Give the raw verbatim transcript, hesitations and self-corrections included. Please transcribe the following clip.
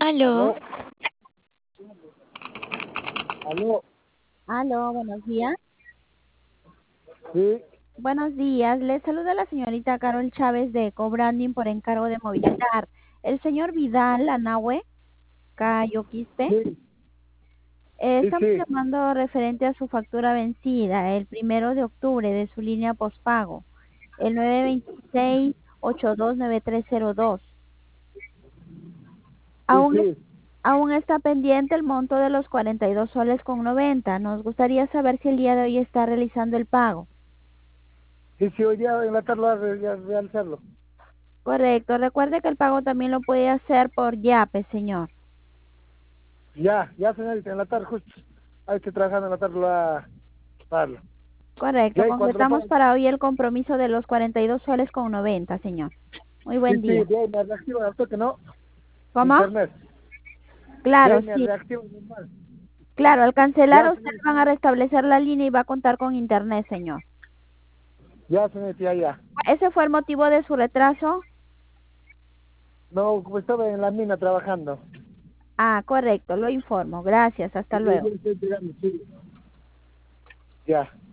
Aló, Aló, aló, aló, buenos días. sí, Buenos días, le saluda la señorita Carol Chávez de Cobranding por encargo de movilidad. El señor Vidal Anahue Cayoquispe, sí, eh, sí, estamos sí, llamando referente a su factura vencida el primero de octubre de su línea postpago, el nueve dos seis ocho dos nueve tres cero dos. sí, Aún, es- sí, aún está pendiente el monto de los cuarenta y dos soles con noventa. Nos gustaría saber si el día de hoy está realizando el pago. sí, sí, hoy día en la tarde voy a re- a realizarlo. Correcto. Recuerde que el pago también lo puede hacer por Yape, señor. Ya, ya señorita, en la tarde justo, ahí estoy trabajando en la tarde lo voy a pagarlo. Correcto. Ya, y cuando lo Concretamos pague, para hoy el compromiso de los cuarenta y dos soles con noventa, señor. Muy sí, buen sí, día. de ahí me reactivo al toque, ¿no? ¿Cómo? Internet, de Claro, ahí me sí. reactivo normal. Claro, al cancelar Ya, usted señorita, van a restablecer la línea y va a contar con internet, señor. ya, señorita, ya, ya. ¿Ese fue el motivo de su retraso? No, como estaba en la mina trabajando. Ah, correcto, lo informo. Gracias, hasta Sí, luego. ya estoy llegando, sí. Ya.